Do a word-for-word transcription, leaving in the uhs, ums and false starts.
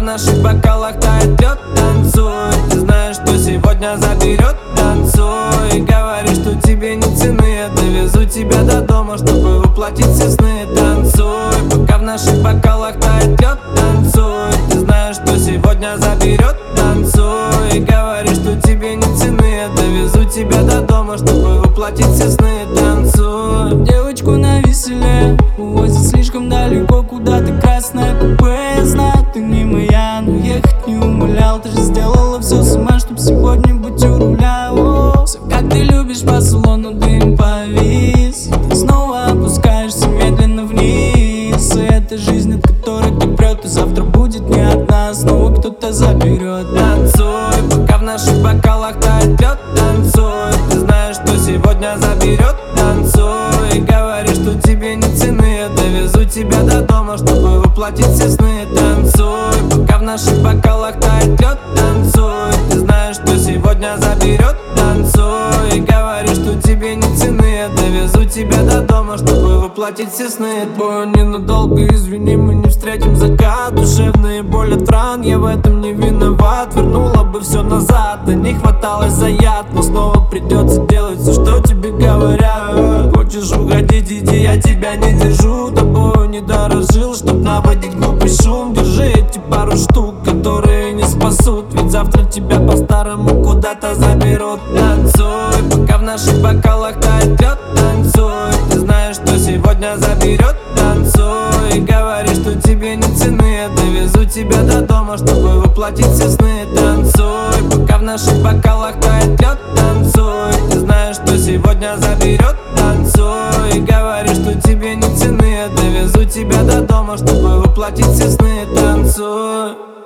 наших бокалах тает лед, танцуй. Ты знаешь, что сегодня заберет, танцуй. Говоришь, что тебе не цены, я довезу тебя до дома, чтобы воплотить все сны, танцуй. Пока в наших бокалах тает лед, танцуй. Ты знаешь, что сегодня заберет, танцуй. Говоришь, что тебе не цены, я довезу тебя до дома, чтобы воплотить все сны, танцуй. Девочку на веселе увозят слишком далеко, куда-то красное купе. Я знаю, ты не моя, но ехать не умолял. Ты же сделала все сама, чтоб сегодня быть у руля. О, все как ты любишь, по салону дым повис. Ты снова опускаешься медленно вниз. И это жизнь, от которой так прет, и завтра будет не одна, снова кто-то заберет. Танцуй, пока в наших бокалах тает лед, танцуй. Ты знаешь, что сегодня заберет, танцуй. Говоришь, что тебе не цены, я довезу тебя до дома, чтобы воплотить все сны, танцуй. Пока в наших бокалах тает лед, танцуй. Ты знаешь, что сегодня заберет, танцуй. Говоришь, что тебе не цены, я довезу тебя до дома, чтобы воплотить все сны. Бой ненадолго, извини, мы не встретим закат. Душевные боли от ран, я в этом не виноват. Вернула бы все назад, да не хваталось за яд. Но снова придется делать все, что тебе говорят. Хочешь уходить, иди, я тебя не держу. Тобою не дорожил, чтоб наводить глупый шум. Держи эти пару штук, которые не спасут. Ведь завтра тебя по-старому куда-то заберут. Танцуй, пока в наших бокалах тает лед, танцуй. Ты знаешь, что сегодня заберет, танцуй. Говоришь, что тебе не цены, я довезу тебя до дома, чтобы воплотить все сны, танцуй. Пока в наших бокалах тает лед, танцуй. Ты знаешь, что сегодня заберет, танцуй. Говоришь, что тебе не цены, я довезу тебя до дома, чтобы воплотить все сны, танцуй.